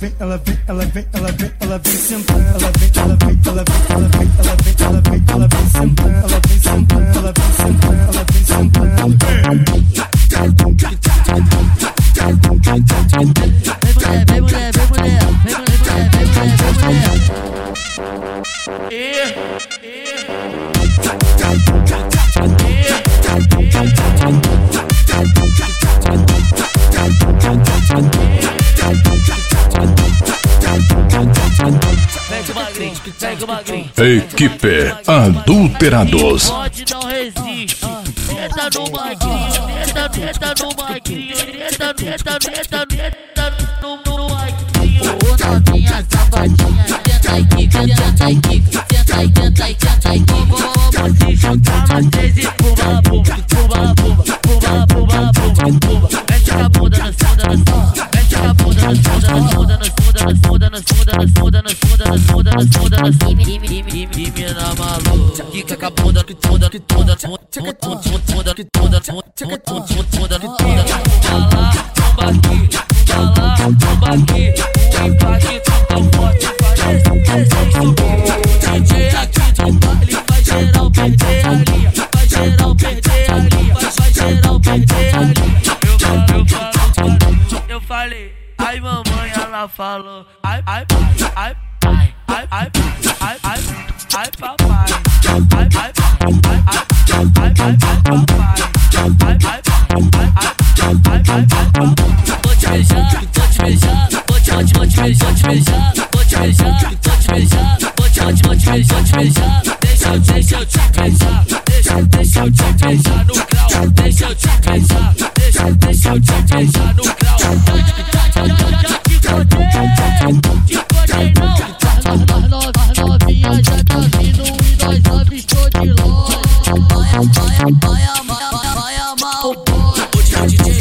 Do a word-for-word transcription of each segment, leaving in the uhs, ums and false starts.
vem, ela vem, ela vem, ela vem, ela vem sentando, ela vem, ela vem, ela vem, ela vem, ela vem, ela vem, ela vem sentando, ela vem sentando, ela vem sentando, ela vem sentando. Vem mulher, vem mulher, vem mulher, vem mulher, vem mulher, vem mulher. E Equipe Adulterados. pode não resiste. Tenta no magrinho, tenta, tenta no magrinho, tenta, tenta, tenta, tenta no magrinho. Ô novinha safadinha, tenta e quica, tenta e quica, tenta e tenta e tenta e quica. Vamos se juntar nós três e pumba, pumba, pumba, pumba, pumba, pumba, pumba, pumba. Mexe a bunda na bunda na bunda, mexe a bunda na bunda na bunda na bunda na bunda na bunda na bunda na bunda na bunda na bunda na e mina maluca, quica com a bunda que toda que toda toda que toda que toda que toda que toda. Fala, bomba aqui, fala, bomba aqui, o impacto tão forte faz esse subir. D J aqui no baile faz geral perder a linha, faz geral perder a linha, faz geral perder a linha. Eu falo, eu falo, eu falei, ai mamãe, ela falou, ai, ai, ai, ai, ai, ai, ai, ai, ai, papai, ai, ai, ai, ai, ai, ai, papai, ai, ai, ai, ai, ai, ai, vou te beijar, vou te beijar, vou te, vou te, vou te beijar, vou te beijar, vou te beijar, vou te beijar, vou te, vou te, vou te beijar, vou te beijar. Deixa eu, deixa eu te beijar, deixa, deixa eu te beijar no grau, deixa eu te beijar, deixa, deixa eu te beijar no grau. já te codei, te codei não. As novinhas já tá vindo e nós avistou de longe. Vai, vai, vai amar, vai amar o boy. O D J,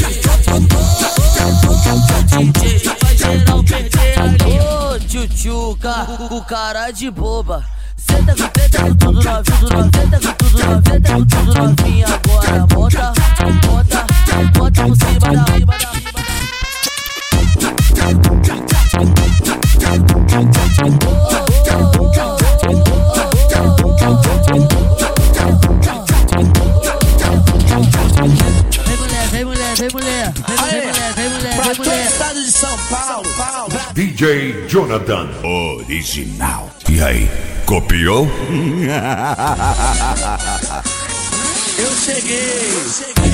D J, faz geral perder a linha. Ô tchutchuca, o cara de boba. Senta com teta com tudo novinho, tudo novinho, senta com tudo novinho, senta com tudo novinho. Agora monta, monta, monta por cima da riba da riba da. Vem mulher, vem mulher, vem mulher, vem mulher, vem mulher, pra vem todo mulher. estado de São Paulo, Paulo. D J Jonathan Original. E aí, copiou? Eu cheguei, eu cheguei.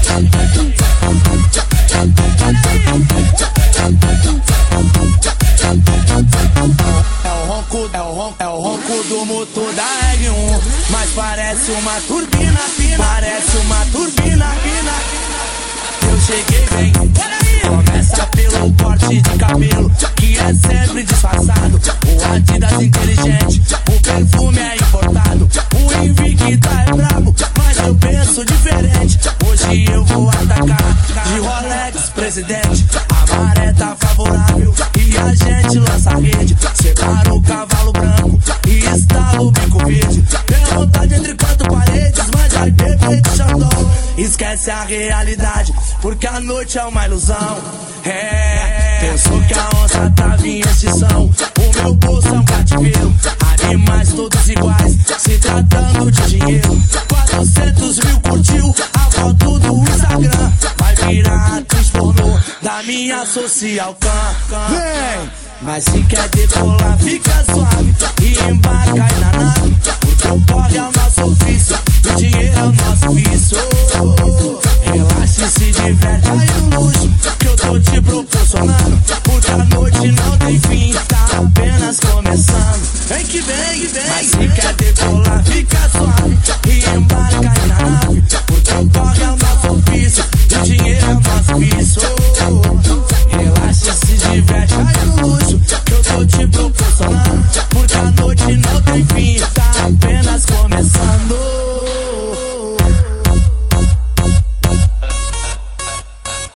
É o ronco, é o ronco, é o ronco do motor da R um, mas parece uma turbina, parece uma turbina, pina. Eu cheguei bem, começa pelo corte de cabelo, que é sempre disfarçado. O Adidas inteligente, o perfume é importado. O Invicta é brabo, mas eu penso diferente. Hoje eu vou atacar de Rolex, presidente. A maré tá favorável e a gente lança a rede. Separa o cavalo branco e estala o bico verde. Tem vontade entre quatro paredes, mas vai beber de Chandon. Esquece a realidade, porque a noite é uma ilusão. É, pensou que a onça tava em extinção. O meu bolso é um cativeiro, animais todos iguais, se tratando de dinheiro. Quatrocentos mil curtiu a foto do Instagram. Vai virar atriz pornô da minha social cam. Vem! Mas se quer decolar, fica suave e embarca aí na nave. Porque o corre é o nosso ofício, o dinheiro é o nosso vício. Relaxa e se diverte aí no luxo que eu tô te proporcionando. Porque a noite não tem fim, tá apenas começando. Vem que vem, vem. Mas se quer decolar, fica suave e embarca aí na nave. Porque o corre é o nosso ofício, o dinheiro é o nosso vício.